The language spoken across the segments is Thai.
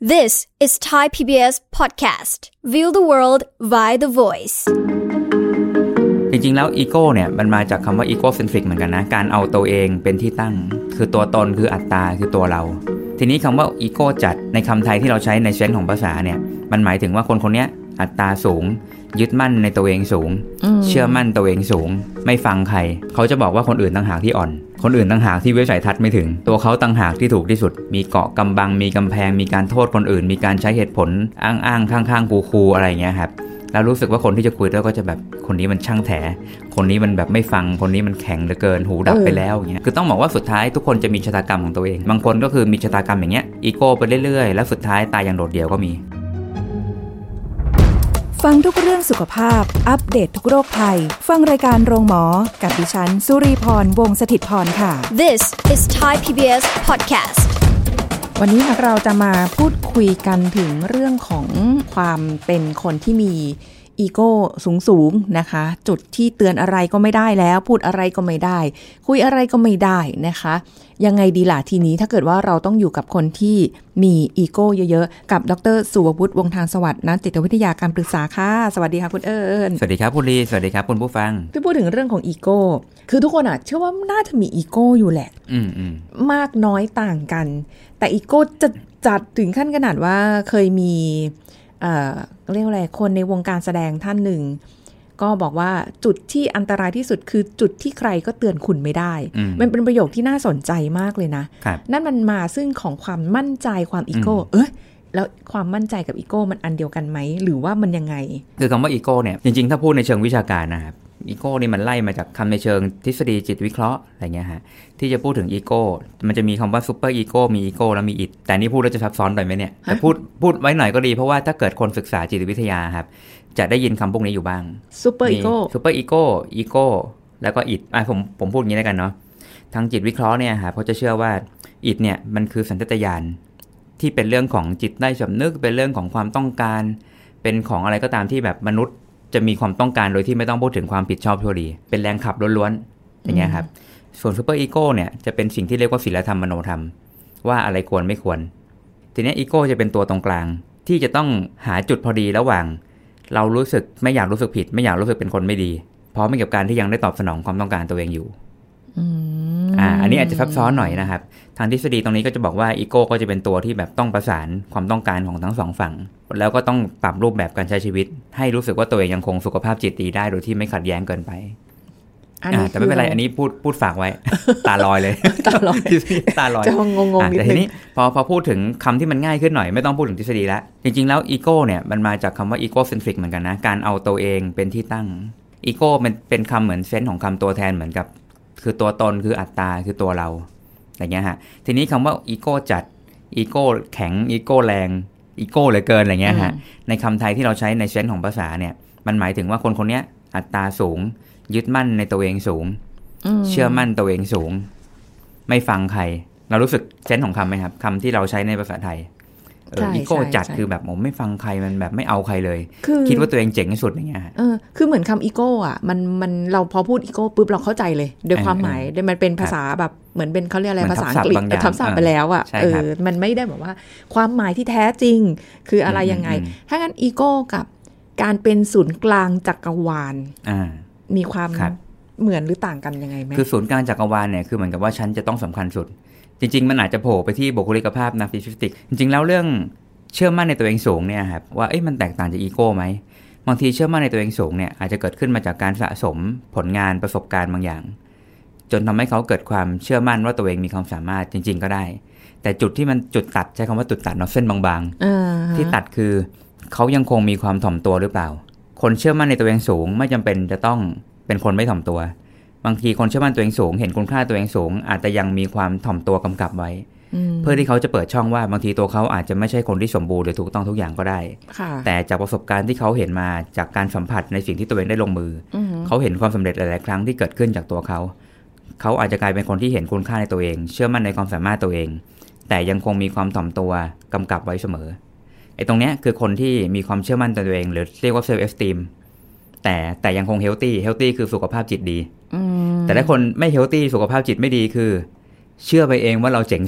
This is Thai PBS podcast. View the world via the voice. จริงๆแล้วอีโก้เนี่ยมันมาจากคำว่าอีโก้เซนทริกเหมือนกันนะการเอาตัวเองเป็นที่ตั้งคือตัวตนคืออัตตาคือตัวเราทีนี้คำว่าอีโก้จัดในคำไทยที่เราใช้ในเซนส์ของภาษาเนี่ยมันหมายถึงว่าคนคนนี้อัตตาสูงยึดมั่นในตัวเองสูงเชื่อมั่นตัวเองสูงไม่ฟังใครเขาจะบอกว่าคนอื่นต่างหากที่อ่อนคนอื่นต่างหากที่วิสัยทัศน์ไม่ถึงตัวเขาต่างหากที่ถูกที่สุดมีเกาะกำบังมีกำแพงมีการโทษคนอื่นมีการใช้เหตุผลอ้างๆข้างๆคูๆอะไรอย่างเงี้ยครับแล้วรู้สึกว่าคนที่จะคุยด้วยก็จะแบบคนนี้มันช่างแถคนนี้มันแบบไม่ฟังคนนี้มันแข็งเหลือเกินหูดับไปแล้วอย่างเงี้ยคือต้องบอกว่าสุดท้ายทุกคนจะมีชะตากรรมของตัวเองบางคนก็คือมีชะตากรรมอย่างเงี้ยอีโก้ไปเรื่อยๆแล้วสุดท้ายตายอย่างโดดเดี่ยวก็มีฟังทุกเรื่องสุขภาพอัปเดต ทุกโรคภัยฟังรายการโรงหมอกับดิฉันสุรีพรวงศ์สถิตพรค่ะ This is Thai PBS podcast. วันนี้เราจะมาพูดคุยกันถึงเรื่องของความเป็นคนที่มีอีโก้สูงๆนะคะจุดที่เตือนอะไรก็ไม่ได้แล้วพูดอะไรก็ไม่ได้คุยอะไรก็ไม่ได้นะคะยังไงดีล่ะทีนี้ถ้าเกิดว่าเราต้องอยู่กับคนที่มีอีโก้เยอะๆกับดร.สุวัฒน์วงศ์ทางสวัสดิ์นักจิตวิทยาการปรึกษาค่ะสวัสดีค่ะคุณเอิญสวัสดีครับคุณลีสวัสดีครับคุณผู้ฟังที่พูดถึงเรื่องของอีโก้คือทุกคนเชื่อว่าน่าจะมีอีโก้อยู่แหละมากน้อยต่างกันแต่อีโก้จะจัดถึงขั้นขนาดว่าเคยมีเรียกว่าอะไรคนในวงการแสดงท่านหนึ่งก็บอกว่าจุดที่อันตรายที่สุดคือจุดที่ใครก็เตือนคุณไม่ได้มันเป็นประโยคที่น่าสนใจมากเลยนะนั่นมันมาซึ่งของความมั่นใจความอีโก้แล้วความมั่นใจกับอีโก้มันอันเดียวกันไหมหรือว่ามันยังไงคือคำว่าอีโก้เนี่ยจริงๆถ้าพูดในเชิงวิชาการนะครับอีโก้นี่มันไล่มาจากคำในเชิงทฤษฎีจิตวิเคราะห์อะไรเงี้ยฮะที่จะพูดถึงอีโก้มันจะมีคำว่าซูเปอร์อีโก้มีอีโก้แล้วมีอิดแต่นี่พูดแล้วจะซับซ้อนไปไหมเนี่ยแต่พูดไว้หน่อยก็ดีเพราะว่าถ้าเกิดคนศึกษาจิตวิทยาครับจะได้ยินคำพวกนี้อยู่บ้างซูเปอร์อีโก้อีโก้แล้วก็อิดผมพูดอย่างนี้แล้วกันเนาะทางจิตวิเคราะห์เนี่ยครับเขาจะเชื่อว่าอิดเนี่ยมันคือสัญชาตญาณที่เป็นเรื่องของจิตใต้สำนึกเป็นเรื่องของความต้องการเป็นของอะไรก็ตามที่แบบมนุษย์จะมีความต้องการโดยที่ไม่ต้องพูดถึงความผิดชอบชั่วดีเป็นแรงขับล้วนๆอย่างเงี้ยครับส่วนซูเปอร์อีโก้เนี่ยจะเป็นสิ่งที่เรียกว่าศีลธรรมมโนธรรมว่าอะไรควรไม่ควรทีนี้อีโก้จะเป็นตัวตรงกลางที่จะต้องหาจุดพอดีระหว่างเรารู้สึกไม่อยากรู้สึกผิดไม่อยากรู้สึกเป็นคนไม่ดีพร้อมกับการที่ยังได้ตอบสนองความต้องการตัวเองอยู่อันนี้อาจจะซับซ้อนหน่อยนะครับทางทฤษฎีตรงนี้ก็จะบอกว่าอีโก้ก็จะเป็นตัวที่แบบต้องประสานความต้องการของทั้งสองฝั่งแล้วก็ต้องปรับรูปแบบการใช้ชีวิตให้รู้สึกว่าตัวเองยังคงสุขภาพจิตดีได้โดยที่ไม่ขัดแย้งเกินไปแต่ไม่เป็นไรอันนี้พูดฝากไว้ ตาลอยเลยตาลอยจะงงๆนิดนึงแต่ทีนี้พอพูดถึงคำที่มันง่ายขึ้นหน่อยไม่ต้องพูดถึงทฤษฎีแล้วจริงๆแล้วอีโก้เนี่ยมันมาจากคำว่าอีโก้เซนทริกเหมือนกันนะการเอาตัวเองเป็นที่ตั้งอีโก้มันเป็นคำเหมือนเซนส์ของคำตัวแทนเหมือนกับคือตัวตนคืออัตตาคือตัวเราอย่างเงี้ยฮะทีนี้คำว่าอีโก้จัดอีโก้แข็งอีโก้แรงอีโก้เหลือเกินอะไรเงี้ยฮะในคำไทยที่เราใช้ในเซนส์ของภาษาเนี่ยมันหมายถึงว่าคนคนนี้อัตตาสูงยึดมั่นในตัวเองสูงเชื่อมั่นตัวเองสูงไม่ฟังใครเรารู้สึกเซนส์ของคำไหมครับคำที่เราใช้ในภาษาไทยอีโก้จัดคือแบบผมไม่ฟังใครมันแบบไม่เอาใครเลยคิดว่าตัวเองเจ๋งที่สุดอย่างเงี้ยคือเหมือนคำอีโก้มันเราพอพูดอีโก้ปุ๊บเราเข้าใจเลยโดยความหมายมันเป็นภาษาแบบเหมือนเป็นเขาเรียกอะไรภาษาอังกฤษทับศัพท์ไปแล้วมันไม่ได้แบบว่าความหมายที่แท้จริงคืออะไรยังไงถ้างั้นอีโก้กับการเป็นศูนย์กลางจักรวาลมีความเหมือนหรือต่างกันยังไงไหมคือศูนย์กลางจักรวาลเนี่ยคือเหมือนกับว่าฉันจะต้องสำคัญสุดจริงๆมันอาจจะโผล่ไปที่บุคลิกภาพนาร์ซิสซิสติกจริงๆแล้วเรื่องเชื่อมั่นในตัวเองสูงเนี่ยครับว่ามันแตกต่างจากอีโก้ไหมบางทีเชื่อมั่นในตัวเองสูงเนี่ยอาจจะเกิดขึ้นมาจากการสะสมผลงานประสบการณ์บางอย่างจนทำให้เขาเกิดความเชื่อมั่นว่าตัวเองมีความสามารถจริงๆก็ได้แต่จุดที่มันจุดตัดใช้คำว่าจุดตัดเนาะเส้นบางๆที่ตัดคือเขายังคงมีความถ่อมตัวหรือเปล่าคนเชื่อมั่นในตัวเองสูงไม่จำเป็นจะต้องเป็นคนไม่ถ่อมตัวบางทีคนเชื่อมั่นตัวเองสูงเห็นคุณค่าตัวเองสูงอาจจะยังมีความถ่อมตัวกำกับไว้เพื่อที่เขาจะเปิดช่องว่าบางทีตัวเขาอาจจะไม่ใช่คนที่สมบูรณ์หรือถูกต้องทุกอย่างก็ได้แต่จากประสบการณ์ที่เขาเห็นมาจากการสัมผัสในสิ่งที่ตัวเองได้ลงมือเขาเห็นความสำเร็จหลายๆครั้งที่เกิดขึ้นจากตัวเขาอาจจะกลายเป็นคนที่เห็นคุณค่าในตัวเองเชื่อมั่นในความสามารถตัวเองแต่ยังคงมีความถ่อมตัวกำกับไว้เสมอตรงนี้คือคนที่มีความเชื่อมั่นในตัวเองหรือเรียกว่าเซลฟ์เอสติมแต่ยังคงเฮลตี้คือสุขภาพจิตดีแต่ถ้าคนไม่เฮลตี้สุขภาพจิตไม่ดีคือเชื่อไปเองว่าเราเจ๋งสุด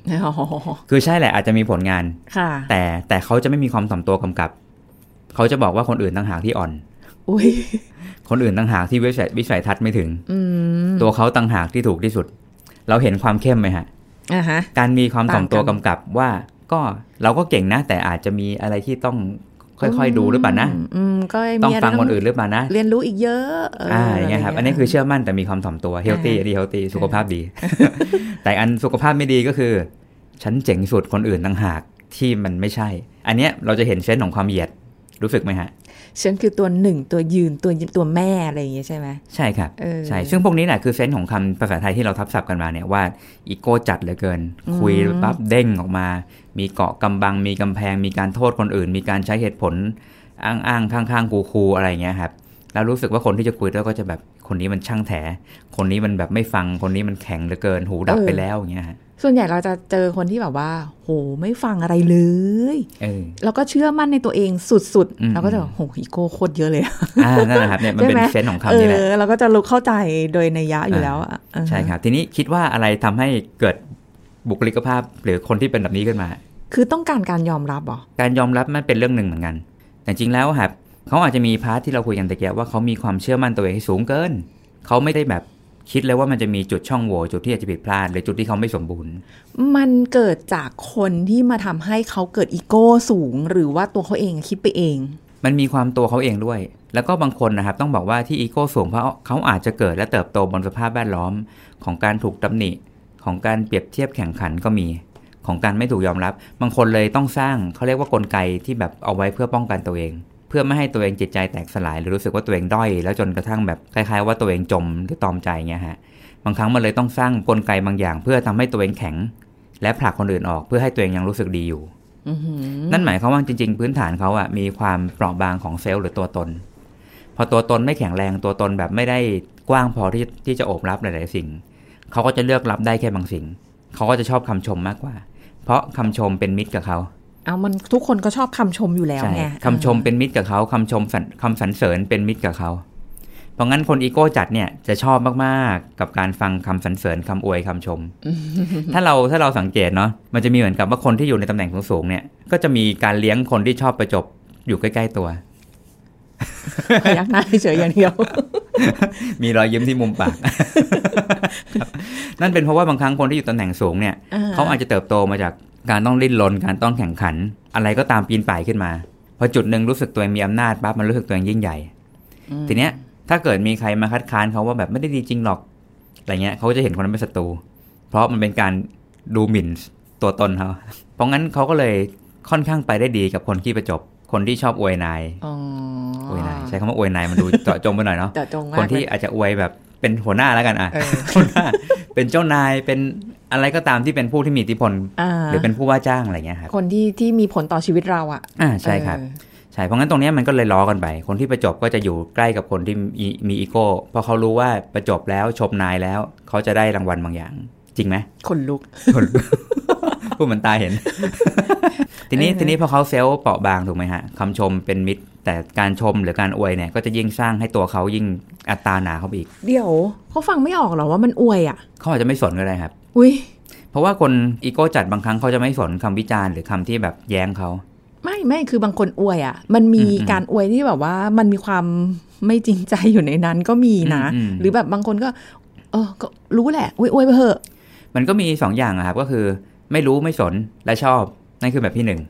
คือใช่แหละอาจจะมีผลงานค่ะแต่เขาจะไม่มีความถ่อมตัวกำกับเขาจะบอกว่าคนอื่นต่างหากที่อ่อนคนอื่นต่างหากที่วิสัยทัศน์ไม่ถึงตัวเขาต่างหากที่ถูกที่สุดเราเห็นความเข้มไหมฮะการมีความถ่อมตัวกำกับว่าก็เราก็เก่งนะแต่อาจจะมีอะไรที่ต้องค่อยๆดูหรือเปล่านะต้องฟังคนอื่นหรือเปล่านะเรียนรู้อีกเยอะอย่างเงี้ยครับอันนี้คือเชื่อมั่นแต่มีความถ่อมตัวเฮลตี้เฮลตี้สุขภาพดี แต่อันสุขภาพไม่ดีก็คือฉันเจ๋งสุดคนอื่นต่างหากที่มันไม่ใช่อันเนี้ยเราจะเห็นเซนส์ของความเหยียดรู้สึกไหมฮะฉันคือตัวหนึ่งตัวยืนตัวแม่อะไรอย่างเงี้ยใช่ไหมใช่ครับใช่ซึ่งพวกนี้แหละคือเซนส์ของคำภาษาไทยที่เราทับศัพท์กันมาเนี่ยว่าอีโก้จัดเหลือเกินคุยปั๊บเด้งออกมามีเกาะกำบังมีกำแพงมีการโทษคนอื่นมีการใช้เหตุผลอ้างข้างๆคูอะไรอย่างเงี้ยครับแล้วรู้สึกว่าคนที่จะคุยด้วยก็จะแบบคนนี้มันช่างแถคนนี้มันแบบไม่ฟังคนนี้มันแข็งเหลือเกินหูดับไปแล้วอย่างเงี้ยส่วนใหญ่เราจะเจอคนที่แบบว่าโหไม่ฟังอะไรเลยแล้วก็เชื่อมั่นในตัวเองสุดๆเราก็จะโหอีโก้โคตรเยอะเลยนั่นแหละครับเนี่ยมันเป็นเซนส์ของคำนี้แหละเราก็จะรู้เข้าใจโดยนัยยะอยู่แล้วใช่ครับทีนี้คิดว่าอะไรทำให้เกิดบุคลิกภาพหรือคนที่เป็นแบบนี้ขึ้นมาคือต้องการยอมรับหรอการยอมรับมันเป็นเรื่องหนึ่งเหมือนกันแต่จริงแล้วครับเขาอาจจะมีพาร์ทที่เราคุยกันตะเกียบว่าเขามีความเชื่อมั่นตัวเองสูงเกินเขาไม่ได้แบบคิดเลยว่ามันจะมีจุดช่องโหว่จุดที่อาจจะผิดพลาดหรือจุดที่เขาไม่สมบูรณ์มันเกิดจากคนที่มาทำให้เขาเกิดอีโก้สูงหรือว่าตัวเขาเองคิดไปเองมันมีความตัวเขาเองด้วยแล้วก็บางคนนะครับต้องบอกว่าที่อีโก้สูงเพราะเขาอาจจะเกิดและเติบโตบนสภาพแวดล้อมของการถูกตำหนิของการเปรียบเทียบแข่งขันก็มีของการไม่ถูกยอมรับบางคนเลยต้องสร้างเขาเรียกว่ากลไกที่แบบเอาไว้เพื่อป้องกันตัวเองเพื่อไม่ให้ตัวเองจิตใจแตกสลายหรือรู้สึกว่าตัวเองด้อยแล้วจนกระทั่งแบบคล้ายๆว่าตัวเองจมหรือตอมใจเงี้ยฮะบางครั้งมันเลยต้องสร้างกลไกบางอย่างเพื่อทำให้ตัวเองแข็งและผลักคนอื่นออกเพื่อให้ตัวเองยังรู้สึกดีอยู่นั่นหมายความว่าจริงๆพื้นฐานเขาอะมีความเปราะบางของเซลล์หรือตัวตนพอตัวตนไม่แข็งแรงตัวตนแบบไม่ได้กว้างพอที่จะโอบรับหลายๆสิ่งเขาก็จะเลือกรับได้แค่บางสิ่งเขาก็จะชอบคำชมมากกว่าเพราะคำชมเป็นมิตรกับเขามันทุกคนก็ชอบคำชมอยู่แล้วไงคำชมเป็นมิตรกับเขาคำชมคำสรรเสริญเป็นมิตรกับเขาเพราะงั้นคนอีโก้จัดเนี่ยจะชอบมากๆกับการฟังคำสรรเสริญคำอวยคำชม ถ้าเราสังเกตเนาะมันจะมีเหมือนกับว่าคนที่อยู่ในตำแหน่งสูงๆเนี่ยก็จะมีการเลี้ยงคนที่ชอบประจบอยู่ใกล้ๆตัวพยักหน้าเฉยอย่างเดียวมีรอยยิ้มที่มุมปาก นั่นเป็นเพราะว่าบางครั้งคนที่อยู่ตำแหน่งสูงเนี่ยเขาอาจจะเติบโตมาจากการต้องดิ้นรนการต้องแข่งขันอะไรก็ตามปีนป่ายขึ้นมาพอจุดหนึ่งรู้สึกตัวเองมีอำนาจปั๊บมันรู้สึกตัวเองยิ่งใหญ่ทีเนี้ยถ้าเกิดมีใครมาคัดค้านเขาว่าแบบไม่ได้ดีจริงหรอกอะไรเงี้ยเขาจะเห็นคนนั้นเป็นศัตรูเพราะมันเป็นการดูหมิ่นตัวตนเขาเพราะงั้นเขาก็เลยค่อนข้างไปได้ดีกับคนขี้ประจบคนที่ชอบอวยนายอวยนายใช้คำว่าอวยนายมันดูเจาะจงไปหน่อยเนาะคนที่อาจจะอวยแบบเป็นหัวหน้าแล้วกันหัวหน้าเป็นเจ้านายเป็นอะไรก็ตามที่เป็นผู้ที่มีอิทธิพลหรือเป็นผู้ว่าจ้างอะไรเงี้ยครับคนที่มีผลต่อชีวิตเราใช่ครับใช่เพราะงั้นตรงนี้มันก็เลยล้อกันไปคนที่ประจบก็จะอยู่ใกล้กับคนที่มีอีโก้เพราะเขารู้ว่าประจบแล้วชมนายแล้วเขาจะได้รางวัลบางอย่างจริงไหมคนลุกผู้มันตาเห็น ทีนี้พอเขาเซลล์เปราะบางถูกไหมฮะคำชมเป็นมิตรแต่การชมหรือการอวยเนี่ยก็จะยิ่งสร้างให้ตัวเขายิ่งอัตราหนาเขาอีกเดี๋ยวเขาฟังไม่ออกหรอว่ามันอวยเขาอาจจะไม่สนก็ได้ครับเพราะว่าคนอีโก้จัดบางครั้งเขาจะไม่สนคำวิจารณ์หรือคำที่แบบแย้งเขาไม่คือบางคนอวยมันมีการอวยที่แบบว่ามันมีความไม่จริงใจอยู่ในนั้นก็มีนะหรือแบบบางคนก็ก็รู้แหละอวยไปเถอะมันก็มี2 อย่างครับก็คือไม่รู้ไม่สนและชอบนั่นคือแบบที่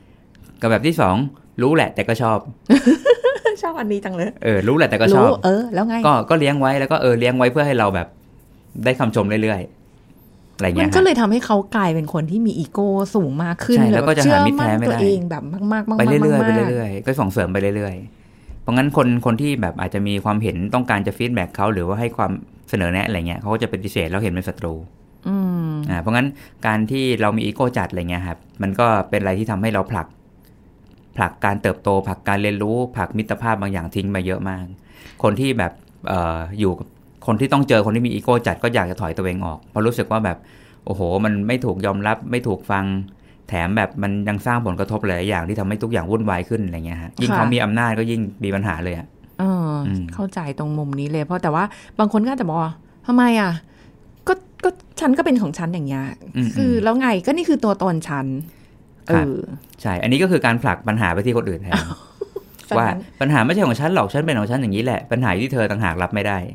1กับแบบที่2รู้แหละแต่ก็ชอบชอบอันนี้จังเลยรู้แหละแต่ก็ชอบแล้วไงก็เลี้ยงไว้แล้วก็เลี้ยงไว้เพื่อให้เราแบบได้คำชมเรื่อยๆอะไรเงี้ยมันก็เลยทำให้เขากลายเป็นคนที่มีอีโก้สูงมากขึ้นแล้วก็จะหามิตรแท้ไม่ได้ตัวเองแบบมากๆไปเรื่อยๆก็ส่งเสริมไปเรื่อยๆเพราะงั้นคนที่แบบอาจจะมีความเห็นต้องการจะฟีดแบ็กเขาหรือว่าให้ความเสนอแนะอะไรเงี้ยเขาก็จะปฏิเสธแล้วเห็นเป็นศัตรูเพราะงั้นการที่เรามีอีโก้จัดอะไรเงี้ยครับมันก็เป็นอะไรที่ทำให้เราผลักการเติบโตผลักการเรียนรู้ผลักมิตรภาพบางอย่างทิ้งไปเยอะมากคนที่แบบอยู่คนที่ต้องเจอคนที่มีอีโก้จัดก็อยากจะถอยตัวเองออกเพราะรู้สึกว่าแบบโอ้โหมันไม่ถูกยอมรับไม่ถูกฟังแถมแบบมันยังสร้างผลกระทบหลายอย่างที่ทำให้ทุกอย่างวุ่นวายขึ้นอะไรเงี้ยฮะยิ่งเขามีอำนาจก็ยิ่งมีปัญหาเลยเข้าใจตรงมุมนี้เลยเพราะแต่ว่าบางคนก็จะบอกว่าทำไมก็ก็ฉันก็เป็นของฉันอย่างเงี้ยคือแล้วไงก็นี่คือตัวตนฉันใช่อันนี้ก็คือการผลักปัญหาไปที่คนอื่นแทนว่าปัญหาไม่ใช่ของฉันหรอกฉันเป็นของฉันอย่างนี้แหละปัญหาที่เธอต่างหากรับไม่ได้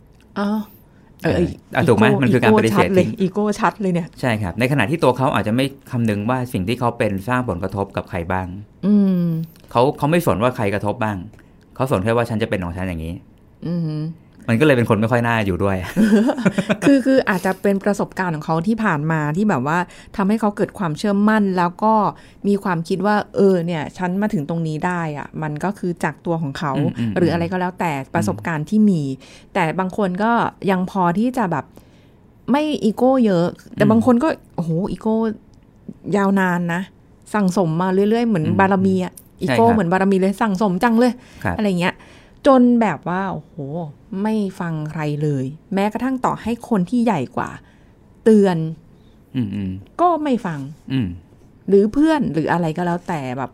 ถูกไหมมันคือการปฏิเสธทิ้งอีโก้ชัดเลยเนี่ยใช่ครับในขณะที่ตัวเขาอาจจะไม่คำนึงว่าสิ่งที่เขาเป็นสร้างผลกระทบกับใครบ้างเขาไม่สนว่าใครกระทบบ้างเขาสนแค่ว่าฉันจะเป็นของฉันอย่างนี้มันก็เลยเป็นคนไม่ค่อยน่าอยู่ด้วยคืออาจจะเป็นประสบการณ์ของเขาที่ผ่านมาที่แบบว่าทำให้เขาเกิดความเชื่อมั่นแล้วก็มีความคิดว่าเนี่ยฉันมาถึงตรงนี้ได้อะมันก็คือจากตัวของเขาหรืออะไรก็แล้วแต่ประสบการณ์ที่มีแต่บางคนก็ยังพอที่จะแบบไม่อีโก้เยอะแต่บางคนก็โอ้โหอีโก้ยาวนานนะสั่งสมมาเรื่อยๆเหมือนบารมีอะอีโก้เหมือนบารมีเลยสั่งสมจังเลยอะไรเงี้ยจนแบบว่าโอ้โหไม่ฟังใครเลยแม้กระทั่งต่อให้คนที่ใหญ่กว่าเตือนก็ไม่ฟังหรือเพื่อนหรืออะไรก็แล้วแต่แบบ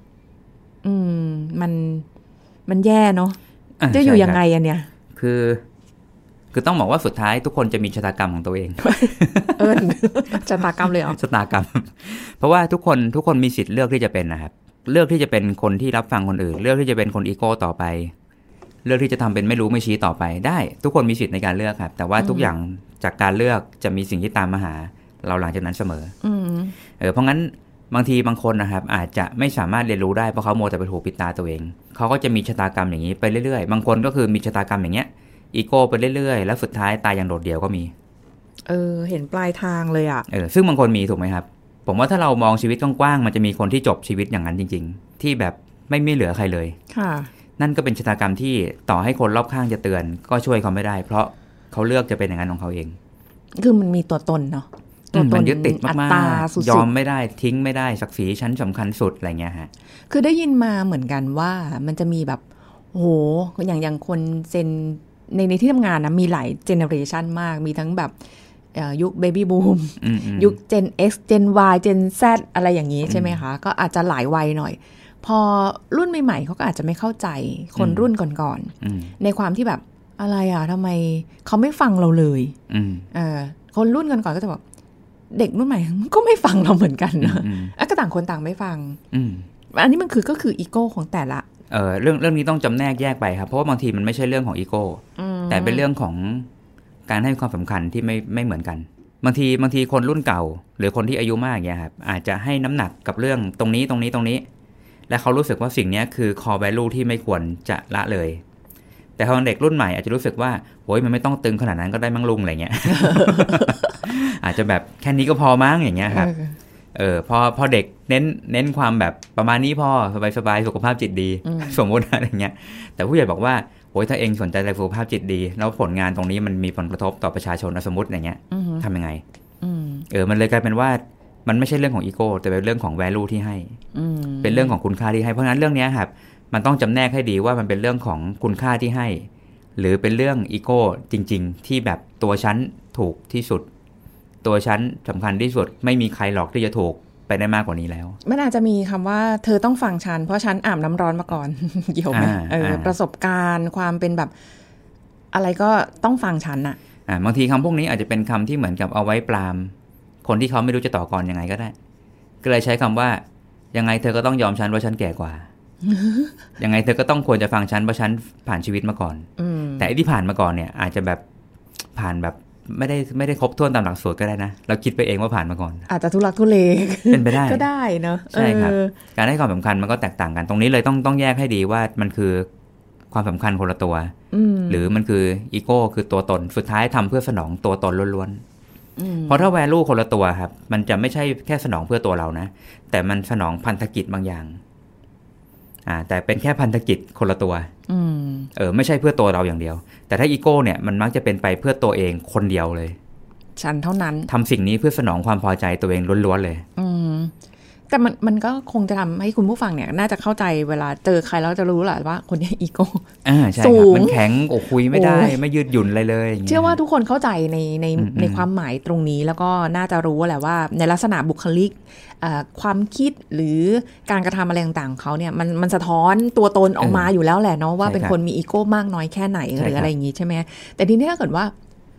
มันแย่เนาะจะอยู่ยังไงอันเนี้ยคือต้องบอกว่าสุดท้ายทุกคนจะมีชะตากรรมของตัวเองชะตากรรมเลยเหรอชะตากรรมเพราะว่าทุกคนมีสิทธิ์เลือกที่จะเป็นนะครับเลือกที่จะเป็นคนที่รับฟังคนอื่นเลือกที่จะเป็นคนอีโก้ต่อไปเลือกที่จะทำเป็นไม่รู้ไม่ชี้ต่อไปได้ทุกคนมีสิทธิ์ในการเลือกครับแต่ว่าทุกอย่างจากการเลือกจะมีสิ่งที่ตามมาหาเราหลังจากนั้นเสมอเพราะงั้นบางทีบางคนนะครับอาจจะไม่สามารถเรียนรู้ได้เพราะเขาโมแต่ไปถูกปิดตาตัวเองเขาก็จะมีชะตากรรมอย่างนี้ไปเรื่อยๆบางคนก็คือมีชะตากรรมอย่างเงี้ยอีโก้ไปเรื่อยๆแล้วสุดท้ายตายอย่างโดดเดี่ยวก็มีเห็นปลายทางเลยอ่ะซึ่งบางคนมีถูกไหมครับผมว่าถ้าเรามองชีวิตกว้างๆมันจะมีคนที่จบชีวิตอย่างนั้นจริงๆที่แบบไม่เหลือใครเลยค่ะนั่นก็เป็นชะตากรรมที่ต่อให้คนรอบข้างจะเตือนก็ช่วยเขาไม่ได้เพราะเขาเลือกจะเป็นอย่างนั้นของเขาเองคือมันมีตัวตนเนาะตัวตนยึดติดมากๆยอมไม่ได้ทิ้งไม่ได้ศักดิ์ศรีชั้นสำคัญสุดอะไรเงี้ยฮะคือได้ยินมาเหมือนกันว่ามันจะมีแบบโหอย่างคนเจนในที่ทำงานนะมีหลายเจเนอเรชันมากมีทั้งแบบยุคเบบี้บูมยุค Gen X Gen Y Gen Z อะไรอย่างนี้ใช่ไหมคะก็อาจจะหลายวัยหน่อยพอรุ่นใหม่ๆเขาก็อาจจะไม่เข้าใจคนรุ่นก่อนๆในความที่แบบอะไรทำไมเขาไม่ฟังเราเลยคนรุ่นก่อนๆก็จะบอกเด็กรุ่นใหม่ก็ไม่ฟังเราเหมือนกันนะก็ต่างคนต่างไม่ฟังอันนี้มันก็คืออีโก้ของแต่ละเรื่องนี้ต้องจำแนกแยกไปครับเพราะว่าบางทีมันไม่ใช่เรื่องของอีโก้แต่เป็นเรื่องของการให้ความสำคัญที่ไม่เหมือนกันบางทีคนรุ่นเก่าหรือคนที่อายุมากเนี่ยครับอาจจะให้น้ำหนักกับเรื่องตรงนี้และเขารู้สึกว่าสิ่งนี้คือ core value ที่ไม่ควรจะละเลยแต่พอเด็กรุ่นใหม่อาจจะรู้สึกว่าโอ้ยมันไม่ต้องตึงขนาดนั้นก็ได้มั้งลุงอะไรเงี้ย อาจจะแบบแค่นี้ก็พอมั้งอย่างเงี้ยครับพอเด็กเน้นความแบบประมาณนี้พอสบายสุขภาพจิตดีสมมติอะไรเงี้ยแต่ผู้ใหญ่บอกว่าโอ้ยถ้าเองสนใจในสุขภาพจิตดีแล้วผลงานตรงนี้มันมีผลกระทบต่อประชาชนสมมติอย่างเงี้ยทำยังไงมันเลยกลายเป็นว่ามันไม่ใช่เรื่องของอีโก้แต่เป็นเรื่องของ value ที่ให้เป็นเรื่องของคุณค่าที่ให้เพราะฉะนั้นเรื่องนี้ครับมันต้องจำแนกให้ดีว่ามันเป็นเรื่องของคุณค่าที่ให้หรือเป็นเรื่องอีโก้จริงๆที่แบบตัวฉันถูกที่สุดตัวฉันสำคัญที่สุดไม่มีใครหรอกที่จะถูกไปได้มากกว่านี้แล้วมันอาจจะมีคำว่าเธอต้องฟังฉันเพราะฉันอาบน้ำร้อนมาก่อนเกี่ยวไหมประสบการณ์ความเป็นแบบอะไรก็ต้องฟังฉันน่ะบางทีคำพวกนี้อาจจะเป็นคำที่เหมือนกับเอาไว้ปรามคนที่เขาไม่รู้จะต่อกรยังไงก็ได้ก็เลยใช้คำว่ายังไงเธอก็ต้องยอมฉันว่าฉันแก่กว่ายังไงเธอก็ต้องควรจะฟังฉันเพราะฉันผ่านชีวิตมาก่อนแต่ที่ผ่านมาก่อนเนี่ยอาจจะแบบผ่านแบบไม่ได้ครบถ้วนตามหลักสูตรก็ได้นะเราคิดไปเองว่าผ่านมาก่อนอาจจะทุลักทุเลเป็นไปได้ก็ได้เนาะใช่ครับการให้ความสำคัญมันก็แตกต่างกันตรงนี้เลยต้องแยกให้ดีว่ามันคือความสำคัญคนละตัวหรือมันคืออีโก้คือตัวตนสุดท้ายทำเพื่อสนองตัวตนล้วนๆเพราะถ้า value คนละตัวครับมันจะไม่ใช่แค่สนองเพื่อตัวเรานะแต่มันสนองพันธกิจบางอย่างแต่เป็นแค่พันธกิจคนละตัวไม่ใช่เพื่อตัวเราอย่างเดียวแต่ถ้าอีโก้เนี่ยมันมักจะเป็นไปเพื่อตัวเองคนเดียวเลยฉันเท่านั้นทำสิ่งนี้เพื่อสนองความพอใจตัวเองล้วนๆเลยแต่มันก็คงจะทำให้คุณผู้ฟังเนี่ยน่าจะเข้าใจเวลาเจอใครแล้วจะรู้แหละว่าคนนี้อีโก้สูงมันแข็งคุยไม่ได้ไม่ยืดหยุ่นอะไรเลยเชื่อว่าทุกคนเข้าใจในความหมายตรงนี้แล้วก็น่าจะรู้แหละว่าในลักษณะบุคลิกความคิดหรือการกระทำอะไรต่างๆเขาเนี่ยมันสะท้อนตัวตนออกมาอยู่แล้วแหละเนาะว่าเป็นคนมีอีโก้มากน้อยแค่ไหนหรืออะไรอย่างงี้ใช่ไหมแต่ทีนี้ถ้าเกิดว่า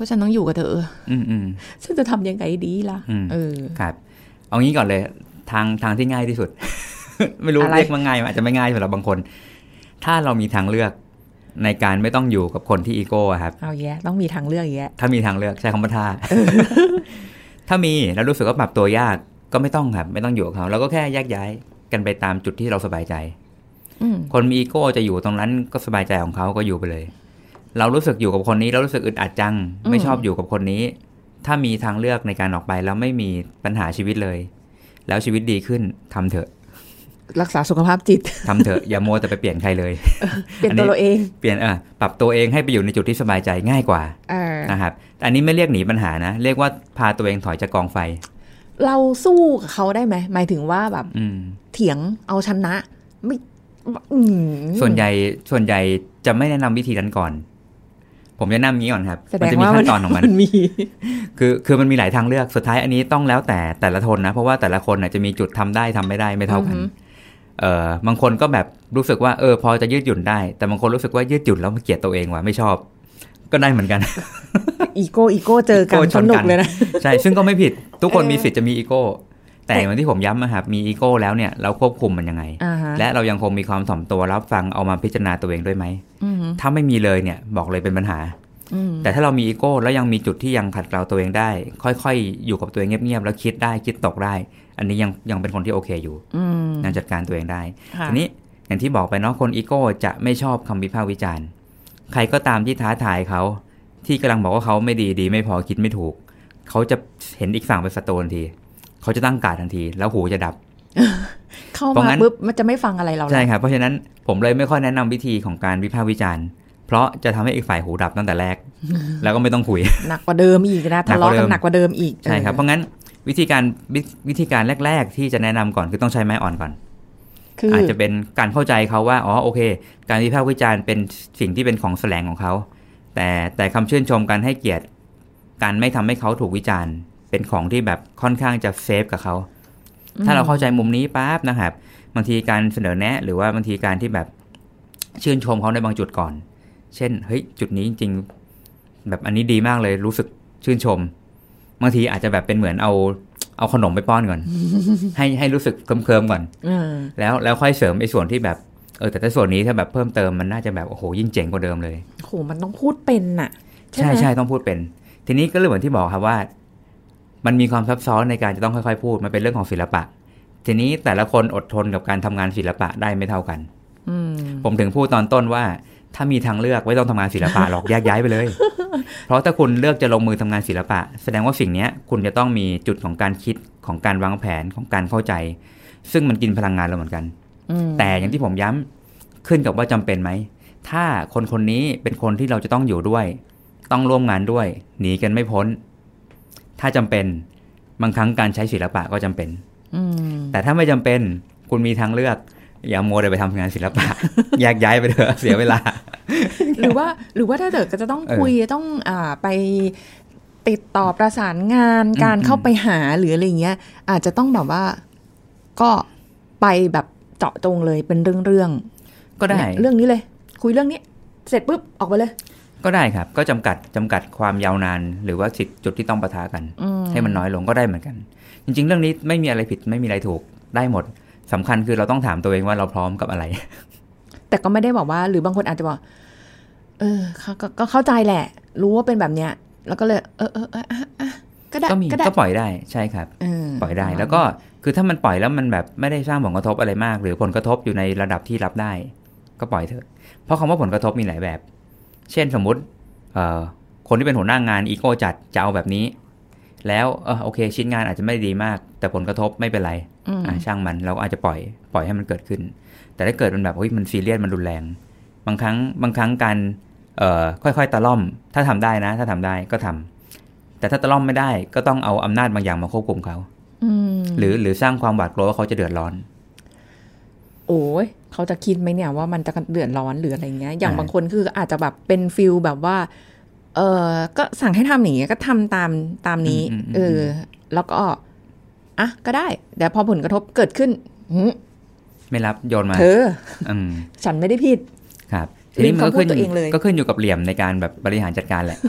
ราะฉันต้องอยู่กับเธอฉันจะทำยังไงดีล่ะครับเอางี้ก่อนเลยทางที่ง่ายที่สุด ไม่รู้เรียกว่าง่ายอาจจะไม่ง่ายสำหรับบางคนถ้าเรามีทางเลือกในการไม่ต้องอยู่กับคนที่อีโก้ครับเอาแย่ต้องมีทางเลือกแย่ถ้ามีทางเลือกใช้คำว่าถ้ามีแล้วรู้สึกว่าปรับตัวยากก็ไม่ต้องครับไม่ต้องอยู่กับเขาเราก็แค่แยกย้ายกันไปตามจุดที่เราสบายใจคนมีอีโก้จะอยู่ตรงนั้นก็สบายใจของเขาก็อยู่ไปเลยเรารู้สึกอยู่กับคนนี้เรารู้สึกอึดอัดจังไม่ชอบอยู่กับคนนี้ถ้ามีทางเลือกในการออกไปแล้วไม่มีปัญหาชีวิตเลยแล้วชีวิตดีขึ้นทำเถอะรักษาสุขภาพจิตทำเถอะอย่ามัวแต่ไปเปลี่ยนใครเลยเปลี่ยนตัวเราเองเปลี่ยนปรับตัวเองให้ไปอยู่ในจุดที่สบายใจง่ายกว่านะครับแต่อันนี้ไม่เรียกหนีปัญหานะเรียกว่าพาตัวเองถอยจากกองไฟเราสู้กับเขาได้ไหมหมายถึงว่าแบบเถียงเอาชนะไม่ส่วนใหญ่จะไม่แนะนำวิธีนั้นก่อนผมจะแนะนำนี้ก่อนครับมันจะมีขั้นตอนของมันคือมันมีหลายทางเลือกสุดท้ายอันนี้ต้องแล้วแต่ละคนนะเพราะว่าแต่ละคนจะมีจุดทำได้ทำไม่ได้ไม่เท่ากันบางคนก็แบบรู้สึกว่าพอจะยืดหยุ่นได้แต่บางคนรู้สึกว่ายืดหยุ่นแล้วมันเกลียดตัวเองว่ะไม่ชอบก็ได้เหมือนกันอีโก้เจอกันสนุกเลยนะใช่ซึ่งก็ไม่ผิดทุกคนมีสิทธิ์จะมีอีโก้แต่เหมือนที่ผมย้ำนะครับมีอีโก้แล้วเนี่ยเราควบคุมมันยังไงและเรายังคงมีความถ่อมตัวรับฟังเอามาพิจารณาตัวเองด้วยไหมถ้าไม่มีเลยเนี่ยบอกเลยเป็นปัญหาแต่ถ้าเรามีอีโก้แล้วยังมีจุดที่ยังขัดเกลาตัวเองได้ค่อยๆอยู่กับตัวเองเงียบๆแล้วคิดได้คิดตกได้อันนี้ยังเป็นคนที่โอเคอยู่ยังจัดการตัวเองได้ทีนี้อย่างที่บอกไปเนาะคนอีโก้จะไม่ชอบคำวิพากษ์วิจารณ์ใครก็ตามที่ท้าทายเขาที่กำลังบอกว่าเขาไม่ดีไม่พอคิดไม่ถูกเขาจะเห็นอีกฝั่งเป็นศัตรูทันทีเขาจะตั้งการทันทีแล้วหูจะดับเข้ามาปุ๊บมันจะไม่ฟังอะไรเราใช่ครับเพราะฉะนั้นผมเลยไม่ค่อยแนะนำวิธีของการวิพากษ์วิจารณ์เพราะจะทำให้อีกฝ่ายหูดับตั้งแต่แรกแล้วก็ไม่ต้องคุยหนักกว่าเดิมอีกนะทะเลาะกันหนักกว่าเดิมอีกใช่ครับเพราะงั้นวิธีการแรกๆที่จะแนะนำก่อนคือต้องใช้ไม้อ่อนก่อนอาจจะเป็นการเข้าใจเขาว่าโอเคการวิพากษ์วิจารณ์เป็นสิ่งที่เป็นของแสลงของเขาแต่คำชื่นชมการให้เกียรติการไม่ทำให้เขาถูกวิจารณ์เป็นของที่แบบค่อนข้างจะเซฟกับเขาถ้าเราเข้าใจมุมนี้ปั๊บนะครับบางทีการเสนอแนะหรือว่าบางทีการที่แบบชื่นชมเขาในบางจุดก่อนเช่นเฮ้ยจุดนี้จริงๆแบบอันนี้ดีมากเลยรู้สึกชื่นชมบางทีอาจจะแบบเป็นเหมือนเอาขนมไปป้อนก่อน ให้รู้สึกเคิมๆก่อนแล้วค่อยเสริมไอ้ส่วนที่แบบแต่ถ้าส่วนนี้ถ้าแบบเพิ่มเติมมันน่าจะแบบโอ้โหยิ่งเจ๋งกว่าเดิมเลยโหมันต้องพูดเป็นน่ะใช่ต้องพูดเป็นทีนี้ก็เลยเหมือนที่บอกครับว่ามันมีความซับซ้อนในการจะต้องค่อยๆพูดมันเป็นเรื่องของศิลปะทีนี้แต่ละคนอดทนกับการทำงานศิลปะได้ไม่เท่ากันผมถึงพูดตอนต้นว่าถ้ามีทางเลือกไม่ต้องทำงานศิลปะหรอกแยกย้ายไปเลย เพราะถ้าคุณเลือกจะลงมือทำงานศิลปะแสดงว่าสิ่งนี้คุณจะต้องมีจุดของการคิดของการวางแผนของการเข้าใจซึ่งมันกินพลังงานเราเหมือนกันแต่อย่างที่ผมย้ำขึ้นกับว่าจำเป็นไหมถ้าคนนี้เป็นคนที่เราจะต้องอยู่ด้วยต้องร่วมงานด้วยหนีกันไม่พ้นถ้าจำเป็นบางครั้งการใช้ศิลปะก็จำเป็นแต่ถ้าไม่จำเป็นคุณมีทางเลือกอย่าโมเดลไปทำงานศิลปะ แยกย้ายไปเถอะเสียเวลาหรือว่าถ้าเกิดก็จะต้องคุยต้องไปติดต่อประสานงานการเข้าไปหาหรืออะไรเงี้ยอาจจะต้องแบบว่าก็ไปแบบเจาะจงเลยเป็นเรื่องก็ได้เรื่องนี้เลยคุยเรื่องนี้เสร็จปุ๊บออกไปเลยก็ได้ครับก็จำกัดความยาวนานหรือว่าจุดที่ต้องปะทะกันให้มันน้อยลงก็ได้เหมือนกันจริงๆเรื่องนี้ไม่มีอะไรผิดไม่มีอะไรถูกได้หมดสำคัญคือเราต้องถามตัวเองว่าเราพร้อมกับอะไรแต่ก็ไม่ได้บอกว่าหรือบางคนอาจจะบอกก็เข้าใจแหละรู้ว่าเป็นแบบเนี้ยแล้วก็เลยก็ได้ก็ปล่อยได้ใช่ครับปล่อยได้แล้วก็คือถ้ามันปล่อยแล้วมันแบบไม่ได้สร้างผลกระทบอะไรมากหรือผลกระทบอยู่ในระดับที่รับได้ก็ปล่อยเถอะเพราะคำว่าผลกระทบมีหลายแบบเช่นสมมุติคนที่เป็นหัวหน้างานอีโก้จัดจะเอาแบบนี้แล้วโอเคชิ้นงานอาจจะไม่ดีมากแต่ผลกระทบไม่เป็นไรช่างมันเราก็อาจจะปล่อยให้มันเกิดขึ้นแต่ถ้าเกิดมันแบบมันซีเรียสมันรุนแรงบางครั้งการค่อยๆตะล่อมถ้าทำได้นะถ้าทำได้ก็ทำแต่ถ้าตะล่อมไม่ได้ก็ต้องเอาอำนาจบางอย่างมาควบคุมเขาหรือสร้างความหวาดกลัวว่าเขาจะเดือดร้อนโอ้ยเขาจะคิดไหมเนี่ยว่ามันจะเดือดร้อนหรืออะไรเงี้ยอย่างบางคนคืออาจจะแบบเป็นฟิลแบบว่าก็สั่งให้ทำอย่างเงี้ยก็ทำตามนี้แล้วก็ก็ได้แต่พอผลกระทบเกิดขึ้นไม่รับโยนมาฉันไม่ได้ผิดครับทีนี้มันก็ขึ้นอยู่กับเหลี่ยมในการแบบบริหารจัดการแหละ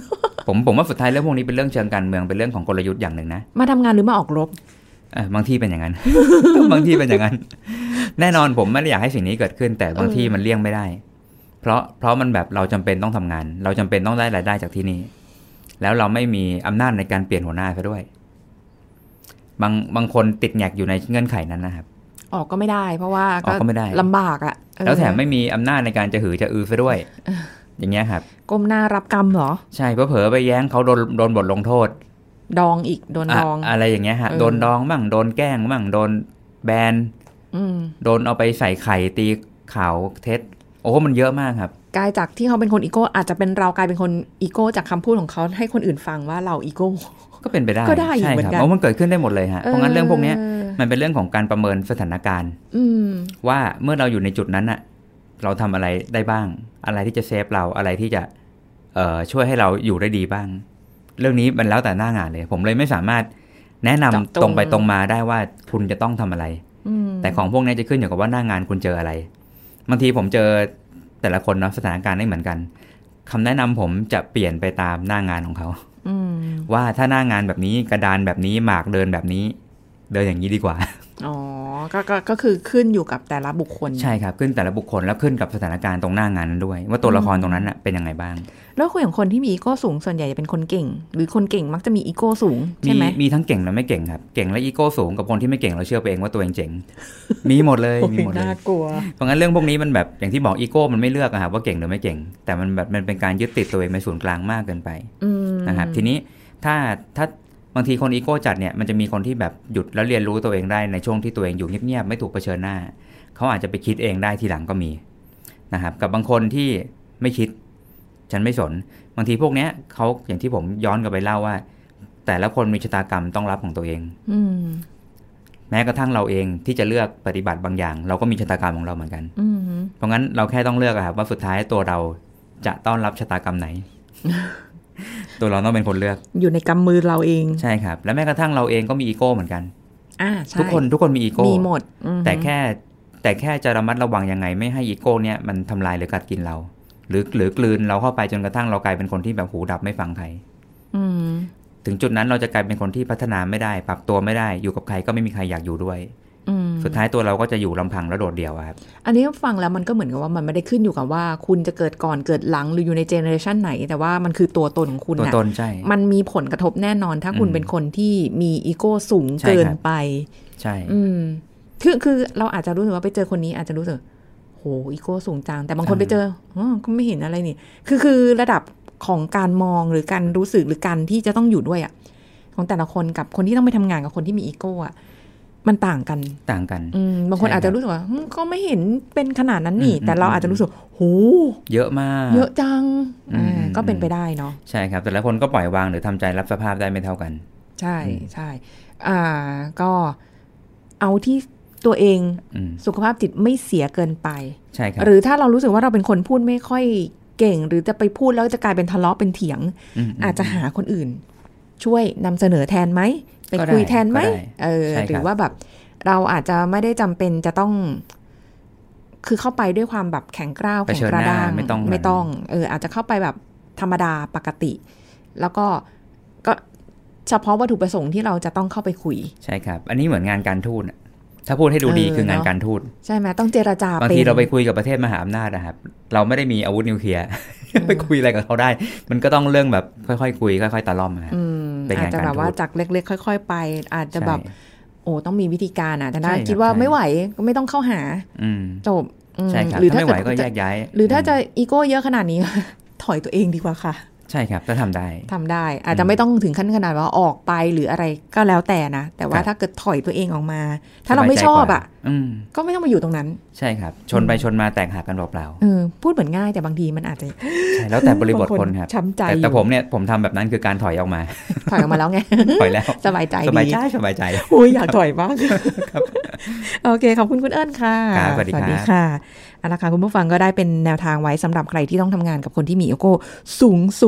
ผมว่าสุดท้ายเรื่องพวกนี้เป็นเรื่องเชิงการเมืองเป็นเรื่องของกลยุทธ์อย่างหนึ่งนะมาทำงานหรือมาออกรบบางที่เป็นอย่างนั้น บางที่เป็นอย่างนั้นแน่นอนผมไม่ได้อยากให้สิ่งนี้เกิดขึ้นแต่บางที่มันเลี่ยงไม่ได้เพราะมันแบบเราจำเป็นต้องทำงานเราจำเป็นต้องได้รายได้จากที่นี่แล้วเราไม่มีอำนาจในการเปลี่ยนหัวหน้าซะด้วยบางคนติดแงกอยู่ในเงื่อนไขนั้นนะครับออกก็ไม่ได้เพราะว่าก็ไม่ได้ลำบากอ่ะแล้วแถมไม่มีอำนาจในการจะหือจะอือซะด้วยอย่างเงี้ยครับก้มหน้ารับกรรมเหรอใช่เผลอไปแย้งเขาโดนบทลงโทษดองอีกโดนดองอะไรอย่างเงี้ยฮะโดนดองบ้างโดนแกล้งบ้างโดนแบนโดนเอาไปใส่ไข่ตีข่าวเท็จโอ้มันเยอะมากครับกลายจากที่เขาเป็นคนอีโก้อาจจะเป็นเรากลายเป็นคนอีโก้จากคำพูดของเขาให้คนอื่นฟังว่าเราอีโก้ก็เป็นไปได้ก็ได้ใช่ครับเพราะมันเกิดขึ้นได้หมดเลยฮะเพราะงั้นเรื่องพวกนี้มันเป็นเรื่องของการประเมินสถานการณ์ว่าเมื่อเราอยู่ในจุดนั้นน่ะเราทำอะไรได้บ้างอะไรที่จะเซฟเราอะไรที่จะช่วยให้เราอยู่ได้ดีบ้างเรื่องนี้มันแล้วแต่หน้างานเลยผมเลยไม่สามารถแนะนำตรงไปตรงมาได้ว่าคุณจะต้องทำอะไรแต่ของพวกนี้จะขึ้นอยู่กับว่าหน้างานคุณเจออะไรบางทีผมเจอแต่ละคนเนาะสถานการณ์ไม่เหมือนกันคำแนะนำผมจะเปลี่ยนไปตามหน้างานของเขาว่าถ้าหน้างานแบบนี้กระดานแบบนี้หมากเดินแบบนี้เดินอย่างนี้ดีกว่าอ๋อก็คือขึ้นอยู่กับแต่ละบุคคลใช่ครับขึ้นแต่ละบุคคลแล้วขึ้นกับสถานการณ์ตรงหน้างานนั้นด้วยว่าตัวละครตรงนั้นน่ะเป็นยังไงบ้างแล้วคุยกับคนที่มีอีโก้สูงส่วนใหญ่จะเป็นคนเก่งหรือคนเก่งมักจะมีอีโก้สูงใช่ไหมมีทั้งเก่งและไม่เก่งครับเก่งและอีโก้สูงกับคนที่ไม่เก่งเราเชื่อไปเองว่าตัวเองเจ๋งมีหมดเลยมีหมดเลยน่ากลัวเพราะงั้นเรื่องพวกนี้มันแบบอย่างที่บอกอีโก้มันไม่เลือกอะครับว่าเก่งหรือไม่เก่งแต่มันแบบมันเป็นการยึดติดตัวเองเป็นศูนย์กลางมากเกินไปนะครับทีนี้ถ้าบางทีคนอีโก้จัดเนี่ยมันจะมีคนที่แบบหยุดแล้วเรียนรู้ตัวเองได้ในช่วงที่ตัวเองอยู่เงียบๆไม่ถูกเผชิญหน้าเขาอาจจะไปคิดเองได้ทีหลังก็มีนะครับกับบางคนที่ไม่คิดฉันไม่สนบางทีพวกเนี้ยเขาอย่างที่ผมย้อนกลับไปเล่าว่าแต่ละคนมีชะตากรรมต้องรับของตัวเองแม้กระทั่งเราเองที่จะเลือกปฏิบัติบางอย่างเราก็มีชะตากรรมของเราเหมือนกันเพราะงั้นเราแค่ต้องเลือกครับว่าสุดท้ายตัวเราจะต้อนรับชะตากรรมไหน ตัวเราต้องเป็นคนเลือกอยู่ในกำมือเราเองใช่ครับและแม้กระทั่งเราเองก็มีอีโก้เหมือนกันใช่ทุกคนมีอีโก้มีหมดแต่แค่จะระมัดระวังยังไงไม่ให้อีโก้เนี่ยมันทำลายหรือกัดกินเราหรือกลืนเราเข้าไปจนกระทั่งเรากลายเป็นคนที่แบบหูดับไม่ฟังใครถึงจุดนั้นเราจะกลายเป็นคนที่พัฒนาไม่ได้ปรับตัวไม่ได้อยู่กับใครก็ไม่มีใครอยากอยู่ด้วยสุดท้ายตัวเราก็จะอยู่ลำพังและโดดเดี่ยวครับอันนี้ฟังแล้วมันก็เหมือนกับว่ามันไม่ได้ขึ้นอยู่กับว่าคุณจะเกิดก่อนเกิดหลังหรืออยู่ในเจเนอเรชันไหนแต่ว่ามันคือตัวตนของคุณตัวตนใช่มันมีผลกระทบแน่นอนถ้าคุณเป็นคนที่มีอีโก้สูงเกินไปใช่คือเราอาจจะรู้สึกว่าไปเจอคนนี้อาจจะรู้สึกโหอีโก้สูงจังแต่บางคนไปเจอก็ไม่เห็นอะไรนี่คือระดับของการมองหรือการรู้สึกหรือการที่จะต้องอยู่ด้วยอ่ะของแต่ละคนกับคนที่ต้องไปทำงานกับคนที่มีอีโก้อ่ะมันต่างกันบางคนอาจจะรู้สึกว่าก็ไม่เห็นเป็นขนาดนั้นนี่แต่เราอาจจะรู้สึกโหเยอะมากเยอะจังก็เป็นไปได้เนาะใช่ครับแต่ละคนก็ปล่อยวางหรือทำใจรับสภาพได้ไม่เท่ากันใช่ใช่ก็เอาที่ตัวเองสุขภาพจิตไม่เสียเกินไปใช่ครับหรือถ้าเรารู้สึกว่าเราเป็นคนพูดไม่ค่อยเก่งหรือจะไปพูดแล้วจะกลายเป็นทะเลาะเป็นเถียงอาจจะหาคนอื่นช่วยนำเสนอแทนไหมไปคุยแทนไหมหรือว่าแบบเราอาจจะไม่ได้จำเป็นจะต้องคือเข้าไปด้วยความแบบแข็งกร้าวแข็งกระด้างไม่ต้องอาจจะเข้าไปแบบธรรมดาปกติแล้วก็เฉพาะวัตถุประสงค์ที่เราจะต้องเข้าไปคุยใช่ครับอันนี้เหมือนงานการทูตถ้าพูดให้ดูดีคืองานการทูตใช่ไหมต้องเจรจาบางทีเราไปคุยกับประเทศมหาอำนาจนะครับเราไม่ได้มีอาวุธนิวเคลียร์ไปคุยอะไรกับเขาได้มันก็ต้องเรื่องแบบค่อยๆคุยค่อยๆตะล่อมอาจจะแบบว่าจากเล็กๆค่อยๆไปอาจจะแบบต้องมีวิธีการแต่ถ้าคิดว่าไม่ไหวก็ไม่ต้องเข้าหาจบหรือถ้าไม่ไหวก็แยกย้ายหรือถ้าจะอีโก้เยอะขนาดนี้ถอยตัวเองดีกว่าค่ะใช่ครับก็ทำได้อาจจะไม่ต้องถึงขั้นขนาดว่าออกไปหรืออะไรก็แล้วแต่นะแต่ว่าถ้าเกิดถอยตัวเองออกมาถ้าเราไม่ชอบก็ไม่ต้องมาอยู่ตรงนั้นใช่ครับชนไปชนมาแตกหักกันเปล่าพูดเหมือนง่ายแต่บางทีมันอาจจะใช่แล้วแต่บริบทคนครับช้ำใจแต่ผมทำแบบนั้นคือการถอยออกมาแล้วไงถอยแล้วสบายใจสบายใจอยากถอยบ้างโอเคขอบคุณคุณเอิญค่ะสวัสดีค่ะเอาละค่ะคุณผู้ฟังก็ได้เป็นแนวทางไว้สำหรับใครที่ต้องทำงานกับคนที่มีอีโก้สูง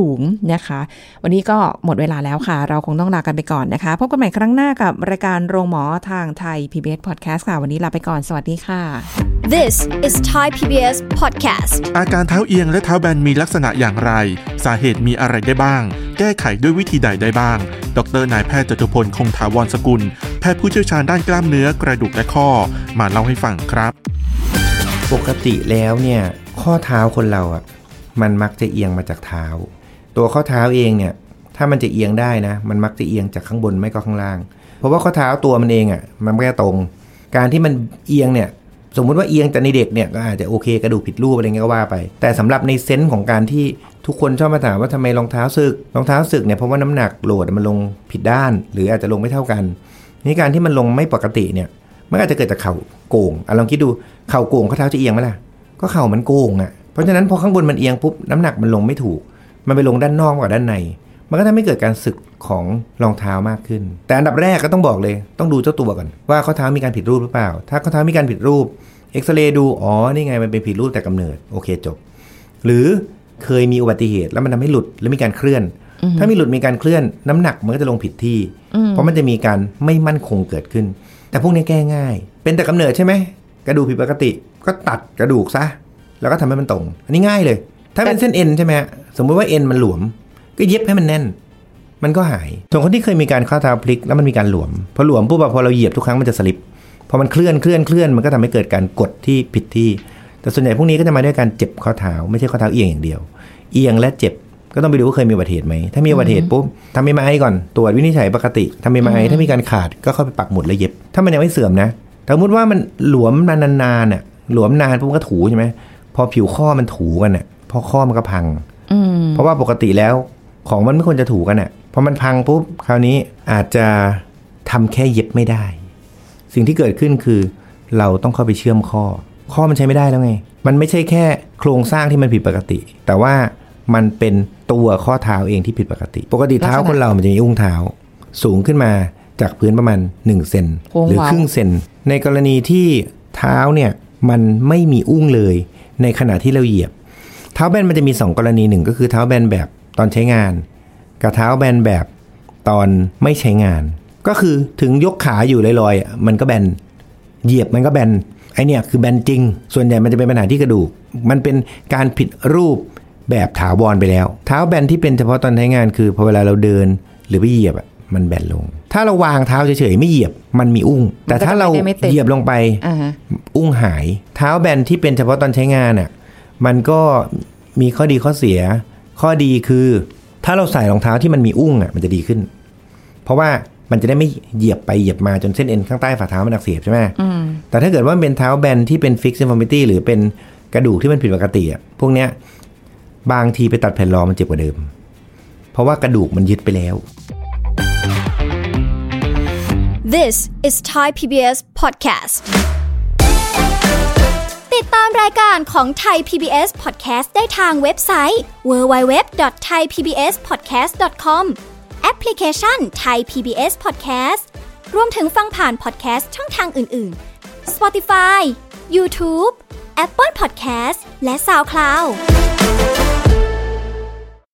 สูงนะคะวันนี้ก็หมดเวลาแล้วค่ะเราคงต้องลากันไปก่อนนะคะพบกันใหม่ครั้งหน้ากับรายการโรงหมอทางไทย PBS Podcast ค่ะวันนี้ลาไปก่อนสวัสดีค่ะ This is Thai PBS Podcast อาการเท้าเอียงและเท้าแบนมีลักษณะอย่างไรสาเหตุมีอะไรได้บ้างแก้ไขด้วยวิธีใดได้บ้างดร.นายแพทย์จตุพลคงถาวรสกุลแพทย์ผู้เชี่ยวชาญด้านกล้ามเนื้อกระดูกและข้อมาเล่าให้ฟังครับปกติแล้วเนี่ยข้อเท้าคนเราอ่ะมันมักจะเอียงมาจากเท้าตัวข้อเท้าเองเนี่ยถ้ามันจะเอียงได้นะมันมักจะเอียงจากข้างบนไม่ก็ข้างล่างเพราะว่าข้อเท้าตัวมันเองอ่ะมันไม่ตรงการที่มันเอียงเนี่ยสมมุติว่าเอียงแต่ในเด็กเนี่ยก็อาจจะโอเคกระดูกผิดรูปอะไรเงี้ยก็ว่าไปแต่สำหรับในเซนส์ของการที่ทุกคนชอบมาถามว่าทำไมรองเท้าสึกเนี่ยเพราะว่าน้ำหนักโหลดมันลงผิดด้านหรืออาจจะลงไม่เท่ากันนี่การที่มันลงไม่ปกติเนี่ยมันอาจจะเกิดจากเข่าโก่งลองคิดดูเข่าโก่งข้อเท้าจะเอียงไหมล่ะก็เข่ามันโก่งอ่ะเพราะฉะนั้นพอข้างบนมันเอียงปุ๊บน้ำหนักมันลงไม่ถูกมันไปลงด้านนอกกว่าด้านในมันก็ทำให้เกิดการสึกของรองเท้ามากขึ้นแต่อันดับแรกก็ต้องบอกเลยต้องดูเจ้าตัวก่อนว่าข้อเท้ามีการผิดรูปหรือเปล่าถ้าข้อเท้ามีการผิดรูปเอ็กซเรย์ดูอ๋อนี่ไงมันเป็นผิดรูปแต่กำเนิดโอเคจบหรือเคยมีอุบัติเหตุแล้วมันทำให้หลุดแล้วมีการเคลื่อนถ้ามีหลุดมีการเคลื่อนน้ำหนักมันก็จะลงผิดที่เพราะมันจะมีการไม่มั่นคงเกิดขึ้นแต่พวกนี้แก้ง่ายเป็นแต่กำเนิดใช่ไหมกระดูกผิดปกติก็ตัดกระดูกซะแล้วก็ทำให้มันตรงอันนี้ง่ายเลยถ้าเป็นเส้นเอ็นใช่ไหมสมมติว่าเอ็นมันหลวมก็เย็บให้มันแน่นมันก็หายส่วนคนที่เคยมีการข้อเท้าพลิกแล้วมันมีการหลวมพอหลวมปุ๊บพอเราเหยียบทุกครั้งมันจะสลิปพอมันเคลื่อนมันก็ทำให้เกิดการกดที่ผิดที่แต่ส่วนใหญ่พวกนี้ก็จะมาด้วยการเจ็บข้อเท้าไม่ใช่ข้อเท้าเอียงอย่างเดียวเอียงและเจ็บก็ต้องไปดูว่าเคยมีอุบัติเหตุไหมถ้ามีอุบัติเหตุปุ๊บทำ MRI ก่อนตรวจวินิจฉัยปกติทำ MRI ถ้ามีการขาดก็เข้าไปปักหมุดแล้วเย็บถ้ามันยังไม่เสื่อมนะสมมติว่ามันหลวมนานๆน่ะหลวมนานปุ๊บก็ถูใช่ไหมพอผิวข้อมันถูกันน่ะพอข้อมันก็พังเพราะว่าปกติแล้วของมันไม่ควรจะถูกันน่ะพอมันพังปุ๊บคราวนี้อาจจะทำแค่เย็บไม่ได้สิ่งที่เกิดขึ้นคือเราต้องเข้าไปเชื่อมข้อมันใช้ไม่ได้แล้วไงมันไม่ใช่แค่โครงสร้างที่มันผิดปกติแต่ว่ามันเป็นตัวข้อเท้าเองที่ผิดปกติปกติเท้าคนเรามันจะมีอุ้งเท้าสูงขึ้นมาจากพื้นประมาณ1เซนหรือครึ่งเซนในกรณีที่เท้าเนี่ยมันไม่มีอุ้งเลยในขณะที่เราเหยียบเท้าแบนมันจะมี2กรณีหนึ่งก็คือเท้าแบนแบบตอนใช้งานกับเท้าแบนแบบตอนไม่ใช้งานก็คือถึงยกขาอยู่ลอยๆมันก็แบนเหยียบมันก็แบนไอเนี่ยคือแบนจริงส่วนใหญ่มันจะเป็นปัญหาที่กระดูกมันเป็นการผิดรูปแบบถาวรไปแล้วเท้าแบนที่เป็นเฉพาะตอนใช้งานคือพอเวลาเราเดินหรือไปเหยียบมันแบนลงถ้าเราวางเท้าเฉยๆไม่เหยียบมันมีอุ้งแต่ถ้าเราเหยียบลงไปอุ้งหายเท้าแบนที่เป็นเฉพาะตอนใช้งานอ่ะมันก็มีข้อดีข้อเสียข้อดีคือถ้าเราใส่รองเท้าที่มันมีอุ้งอ่ะมันจะดีขึ้นเพราะว่ามันจะได้ไม่เหยียบไปเหยียบมาจนเส้นเอ็นข้างใต้ฝ่าเท้ามันอักเสบใช่ไหมแต่ถ้าเกิดว่าเป็นเท้าแบนที่เป็น fixed deformity หรือเป็นกระดูกที่มันผิดปกติอ่ะพวกเนี้ยบางทีไปตัดแผ่นรองมันเจ็บกว่าเดิมเพราะว่ากระดูกมันยึดไปแล้ว This is Thai PBS Podcast ติดตามรายการของ Thai PBS Podcast ได้ทางเว็บไซต์ www.thaipbspodcast.com แอปพลิเคชัน Thai PBS Podcast รวมถึงฟังผ่าน podcast ช่องทางอื่นๆ Spotify YouTube Apple Podcast และ SoundCloud